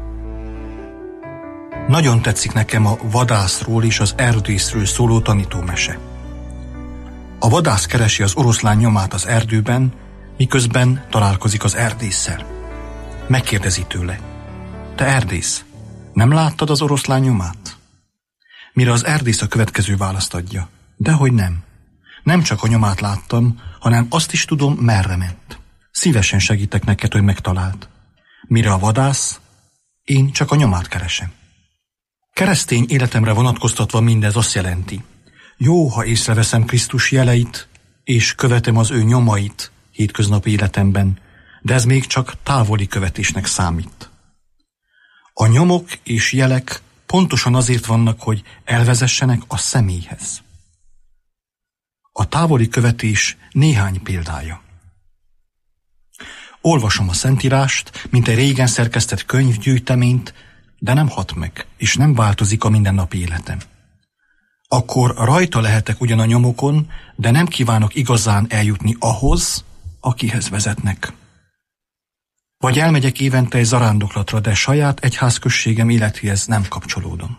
Nagyon tetszik nekem a vadászról és az erdészről szóló tanítómese. A vadász keresi az oroszlán nyomát az erdőben, miközben találkozik az erdésszel. Megkérdezi tőle: te erdész, nem láttad az oroszlán nyomát? Mire az erdész a következő választ adja: dehogy nem. Nem csak a nyomát láttam, hanem azt is tudom, merre ment. Szívesen segítek neked, hogy megtaláld. Mire a vadász: én csak a nyomát keresem. Keresztény életemre vonatkoztatva mindez azt jelenti: jó, ha észreveszem Krisztus jeleit, és követem az ő nyomait hétköznapi életemben, de ez még csak távoli követésnek számít. A nyomok és jelek pontosan azért vannak, hogy elvezessenek a személyhez. A távoli követés néhány példája. Olvasom a Szentírást, mint egy régen szerkesztett könyvgyűjteményt, de nem hat meg, és nem változik a mindennapi életem. Akkor rajta lehetek ugyan a nyomokon, de nem kívánok igazán eljutni ahhoz, akihez vezetnek. Vagy elmegyek évente egy zarándoklatra, de saját egyházközségem életéhez nem kapcsolódom.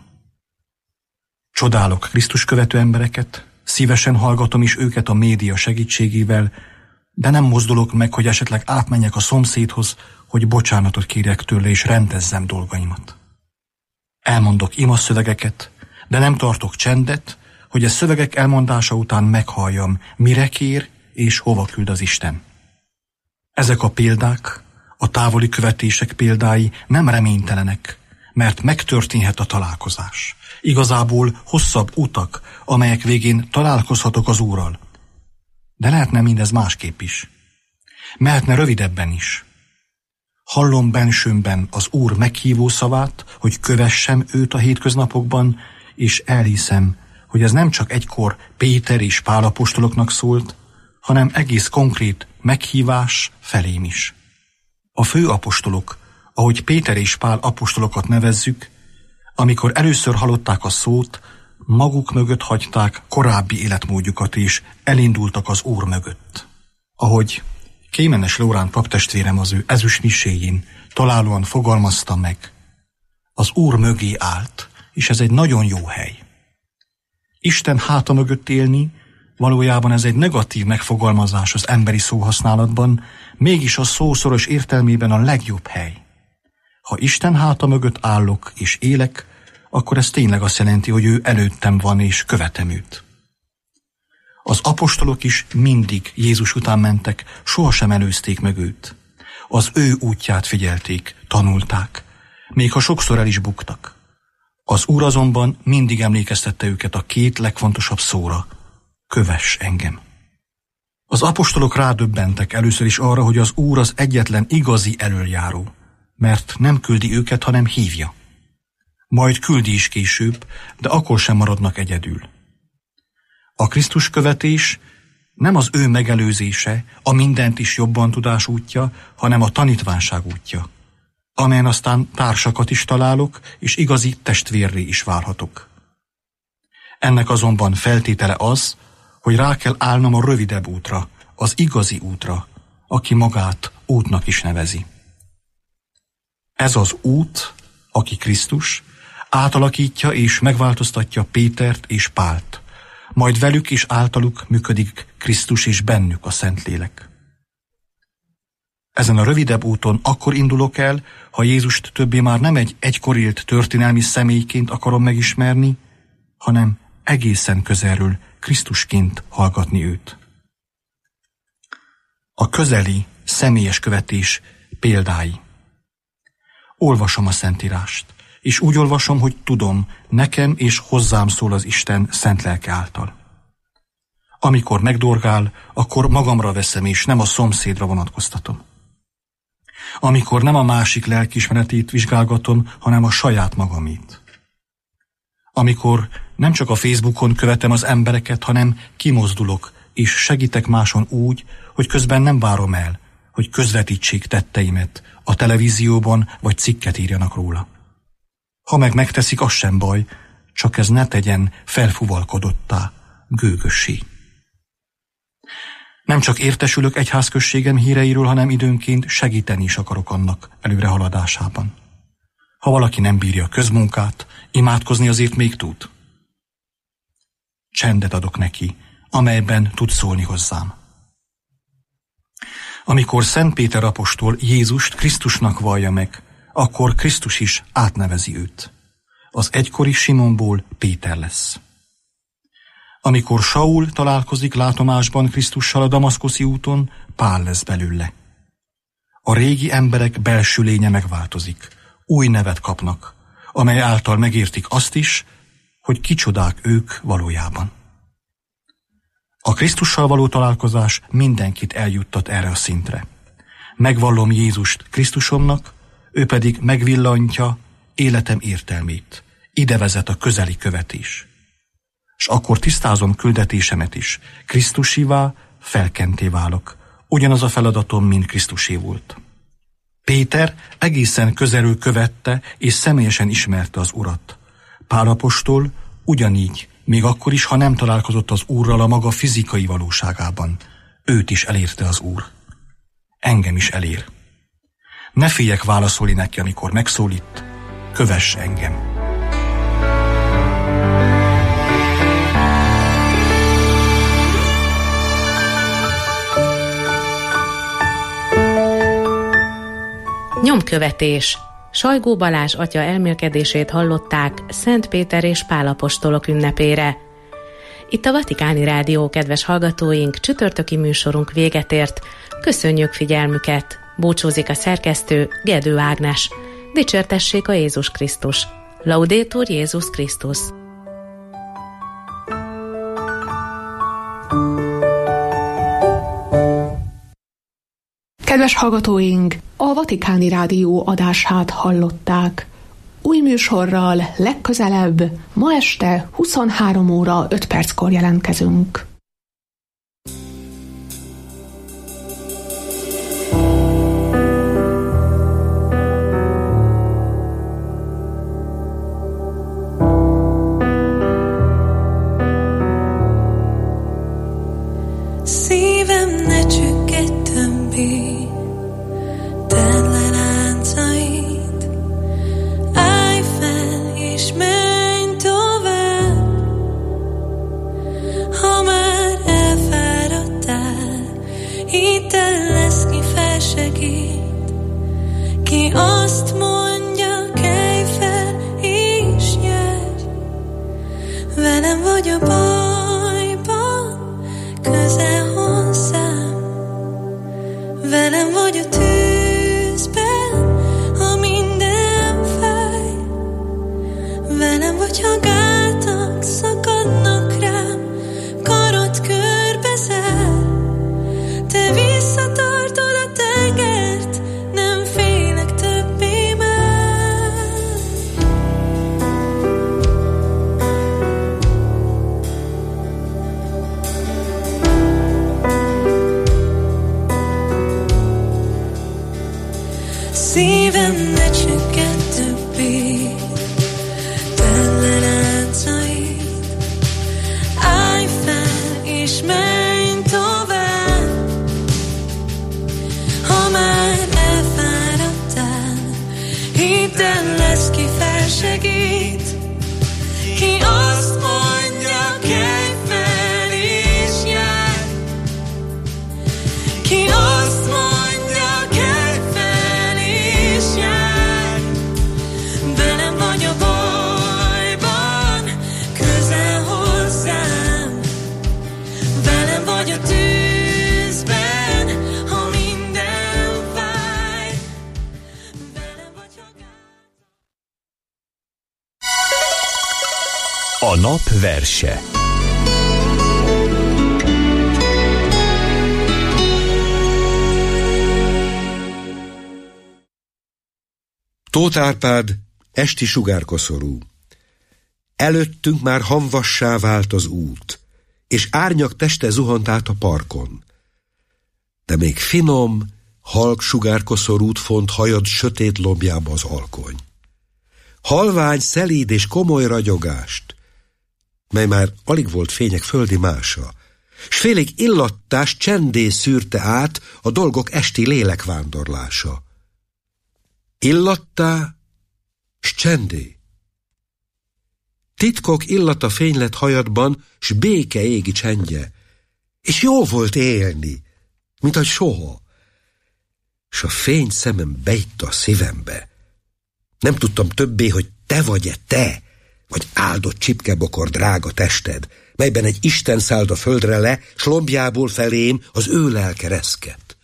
Csodálok Krisztus követő embereket, szívesen hallgatom is őket a média segítségével, de nem mozdulok meg, hogy esetleg átmenjek a szomszédhoz, hogy bocsánatot kérjek tőle és rendezzem dolgaimat. Elmondok imaszövegeket, de nem tartok csendet, hogy a szövegek elmondása után meghalljam, mire kér és hova küld az Isten. Ezek a példák, a távoli követések példái nem reménytelenek, mert megtörténhet a találkozás. Igazából hosszabb utak, amelyek végén találkozhatok az Úrral. De lehetne mindez másképp is. Mehetne rövidebben is. Hallom bensőmben az Úr meghívó szavát, hogy kövessem őt a hétköznapokban, és elhiszem, hogy ez nem csak egykor Péter és Pál apostoloknak szólt, hanem egész konkrét meghívás felém is. A fő apostolok, ahogy Péter és Pál apostolokat nevezzük, amikor először hallották a szót, maguk mögött hagyták korábbi életmódjukat és elindultak az Úr mögött. Ahogy Kémenes Lórán paptestvérem az ő ezüstmiséjén találóan fogalmazta meg, az Úr mögé állt, és ez egy nagyon jó hely. Isten háta mögött élni, valójában ez egy negatív megfogalmazás az emberi szóhasználatban, mégis a szó szoros értelmében a legjobb hely. Ha Isten háta mögött állok és élek, akkor ez tényleg azt jelenti, hogy ő előttem van és követem őt. Az apostolok is mindig Jézus után mentek, sohasem előzték meg őt. Az ő útját figyelték, tanulták, még ha sokszor el is buktak. Az Úr azonban mindig emlékeztette őket a két legfontosabb szóra: kövess engem. Az apostolok rádöbbentek először is arra, hogy az Úr az egyetlen igazi elöljáró, mert nem küldi őket, hanem hívja. Majd küldi is később, de akkor sem maradnak egyedül. A Krisztus követés nem az ő megelőzése, a mindent is jobban tudás útja, hanem a tanítványság útja, amelyen aztán társakat is találok, és igazi testvérré is válhatok. Ennek azonban feltétele az, hogy rá kell állnom a rövidebb útra, az igazi útra, aki magát útnak is nevezi. Ez az út, aki Krisztus, átalakítja és megváltoztatja Pétert és Pált, majd velük és általuk működik Krisztus és bennük a Szentlélek. Ezen a rövidebb úton akkor indulok el, ha Jézust többé már nem egy egykor élt történelmi személyként akarom megismerni, hanem egészen közelről Krisztusként hallgatni őt. A közeli, személyes követés példái. Olvasom a Szentírást, és úgy olvasom, hogy tudom, nekem és hozzám szól az Isten szent lelke által. Amikor megdorgál, akkor magamra veszem, és nem a szomszédra vonatkoztatom. Amikor nem a másik lelkiismeretét vizsgálgatom, hanem a saját magamét. Amikor nem csak a Facebookon követem az embereket, hanem kimozdulok, és segítek máson úgy, hogy közben nem várom el, hogy közvetítsék tetteimet a televízióban, vagy cikket írjanak róla. Ha meg megteszik, az sem baj, csak ez ne tegyen felfuvalkodottá, gőgössé. Nem csak értesülök egyházközségem híreiről, hanem időnként segíteni is akarok annak előrehaladásában. Ha valaki nem bírja a közmunkát, imádkozni azért még tud. Csendet adok neki, amelyben tud szólni hozzám. Amikor Szent Péter apostol Jézust Krisztusnak vallja meg, akkor Krisztus is átnevezi őt. Az egykori Simonból Péter lesz. Amikor Saul találkozik látomásban Krisztussal a damaszkuszi úton, Pál lesz belőle. A régi emberek belső lénye megváltozik, új nevet kapnak, amely által megértik azt is, hogy kicsodák ők valójában. A Krisztussal való találkozás mindenkit eljuttat erre a szintre. Megvallom Jézust Krisztusomnak, ő pedig megvillantja életem értelmét. Ide vezet a közeli követés. És akkor tisztázom küldetésemet is. Krisztusivá, felkenté válok. Ugyanaz a feladatom, mint Krisztusé volt. Péter egészen közelről követte és személyesen ismerte az Urat. Pál apostol ugyanígy, még akkor is, ha nem találkozott az Úrral a maga fizikai valóságában. Őt is elérte az Úr. Engem is elér. Ne féljek válaszolni neki, amikor megszólít. Kövess engem. Nyomkövetés. Sajgó Balázs atya elmélkedését hallották Szent Péter és Pál apostolok ünnepére. Itt a Vatikáni Rádió, kedves hallgatóink, csütörtöki műsorunk véget ért. Köszönjük figyelmüket! Búcsúzik a szerkesztő, Gedő Ágnes. Dicsértessék a Jézus Krisztus! Laudetur Jézus Krisztus! Kedves hallgatóink, a Vatikáni Rádió adását hallották. Új műsorral legközelebb ma este huszonhárom óra öt perckor jelentkezünk. Szívem ne csüggedj többé, tedd le láncait, állj fel és menj tovább. Ha már elfáradtál, hidd el, lesz ki felsegít, ki azt mondja, kelj fel és jöjj. Velem vagy a bajban, közel hozzám, velem vagy a tűzben, ha minden fáj, velem vagy, ha gátak szakadnak rám, karod körbezár, te visszatartod a tengert, nem félek többé már. Szívem ne csüggedj többé, tedd le láncait, állj fel és menj tovább. Ha már elfáradtál, hidd el, lesz ki felsegít, ki azt mondja, kelj fel és járj, ki azt mondja, kelj fel és járj. Velem vagy a bajban, közel hozzám, velem vagy a tűzben, ha minden fáj, velem vagy, ha A nap verse. Tóth Árpád, esti sugárkoszorú. Előttünk már hamvassá vált az út, és árnyak teste zuhant át a parkon. De még finom, halk sugárkoszorút font hajad sötét lombjába az alkony. Halvány, szelíd és komoly ragyogást, mely már alig volt fények földi mása, s félig illattás csendé szűrte át a dolgok esti lélekvándorlása. Illattá, s csendé. Titkok illata fény lett hajadban, s béke égi csendje, és jó volt élni, mint ahogy soha. S a fény szemem beitt a szívembe. Nem tudtam többé, hogy te vagy-e te, vagy áldott csipkebokor drága tested, melyben egy Isten szállt a földre le, s lombjából felém az ő lelke reszket.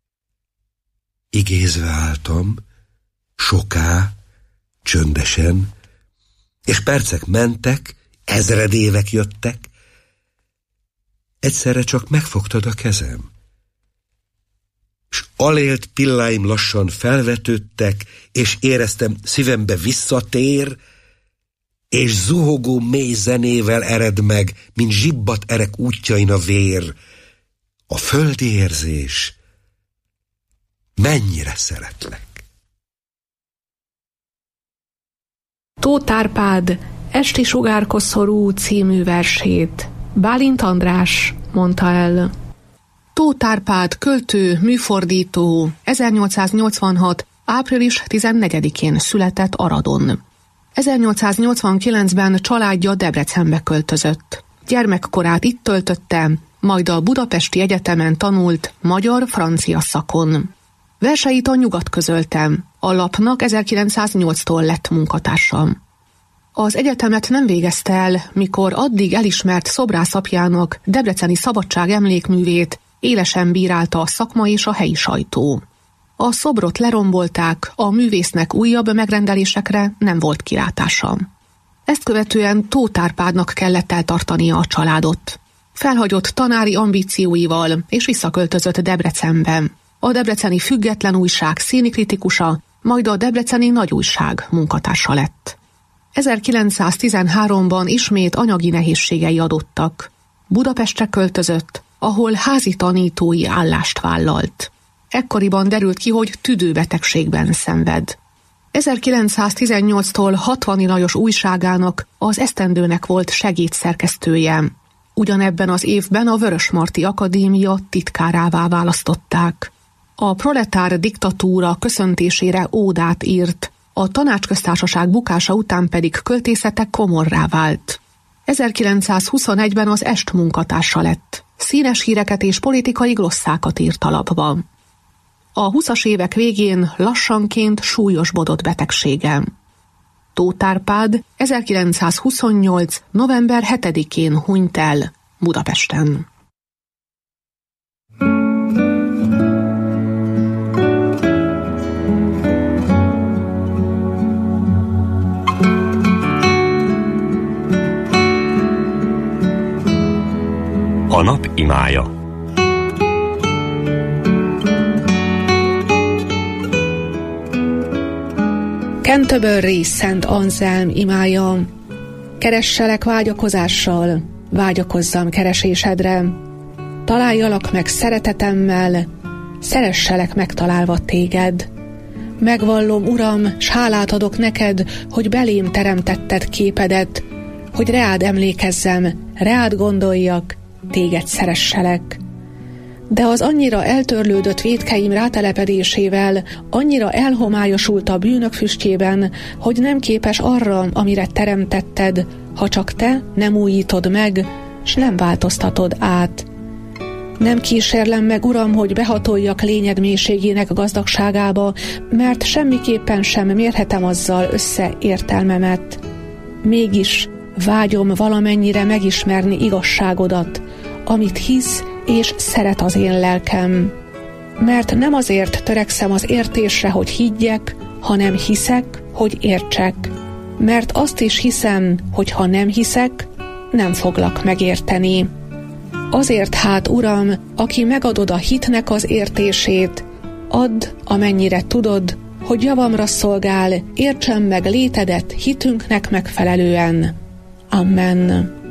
Igézve álltam, soká, csöndesen, és percek mentek, ezredévek jöttek. Egyszerre csak megfogtad a kezem, s alélt pilláim lassan felvetődtek, és éreztem szívembe visszatér, és zuhogó mély zenével ered meg, mint zsibbat erek útjain a vér, a földi érzés. Mennyire szeretlek! Tóth Árpád Esti sugárkoszorú című versét Bálint András mondta el. Tóth Árpád költő, műfordító ezernyolcszáznyolcvanhat. április tizennegyedikén született Aradon. ezernyolcszáznyolcvankilencben családja Debrecenbe költözött. Gyermekkorát itt töltötte, majd a Budapesti Egyetemen tanult magyar-francia szakon. Verseit a Nyugat közölte, a lapnak ezerkilencszáznyolctól lett munkatársam. Az egyetemet nem végezte el, mikor addig elismert szobrászapjának debreceni szabadság emlékművét élesen bírálta a szakma és a helyi sajtó. A szobrot lerombolták, a művésznek újabb megrendelésekre nem volt kilátása. Ezt követően Tóth Árpádnak kellett eltartania a családot. Felhagyott tanári ambícióival és visszaköltözött Debrecenbe. A Debreceni Független Újság színikritikusa, majd a Debreceni Nagy Újság munkatársa lett. ezerkilencszáztizenháromban ismét anyagi nehézségei adottak. Budapestre költözött, ahol házi tanítói állást vállalt. Ekkoriban derült ki, hogy tüdőbetegségben szenved. ezerkilencszáztizennyolctól Hatvani Lajos újságának, az Esztendőnek volt segédszerkesztője. Ugyanebben az évben a Vörösmarty Akadémia titkárává választották. A proletár diktatúra köszöntésére ódát írt, a Tanácsköztársaság bukása után pedig költészete komorrá vált. ezerkilencszázhuszonegyben az Est munkatársa lett. Színes híreket és politikai glosszákat írt alapba. A huszas évek végén lassanként súlyosbodott betegsége. Tóth Árpád ezerkilencszázhuszonnyolc. november hetedikén hunyt el Budapesten. A nap imája. Canterbury Szent Anzelm imája. Keresselek vágyakozással, vágyakozzam keresésedre. Találjalak meg szeretetemmel, szeresselek megtalálva téged. Megvallom, Uram, s hálát adok neked, hogy belém teremtetted képedet, hogy reád emlékezzem, reád gondoljak, téged szeresselek. De az annyira eltörlődött vétkeim rátelepedésével, annyira elhomályosult a bűnök füstjében, hogy nem képes arra, amire teremtetted, ha csak te nem újítod meg, s nem változtatod át. Nem kísérlem meg, Uram, hogy behatoljak lényed mélységének gazdagságába, mert semmiképpen sem mérhetem azzal össze értelmemet. Mégis vágyom valamennyire megismerni igazságodat, amit hisz és szeret az én lelkem. Mert nem azért törekszem az értésre, hogy higgyek, hanem hiszek, hogy értsek. Mert azt is hiszem, hogy ha nem hiszek, nem foglak megérteni. Azért hát, Uram, aki megadod a hitnek az értését, add, amennyire tudod, hogy hogy javamra szolgál, értsem meg létedet hitünknek megfelelően. Amen.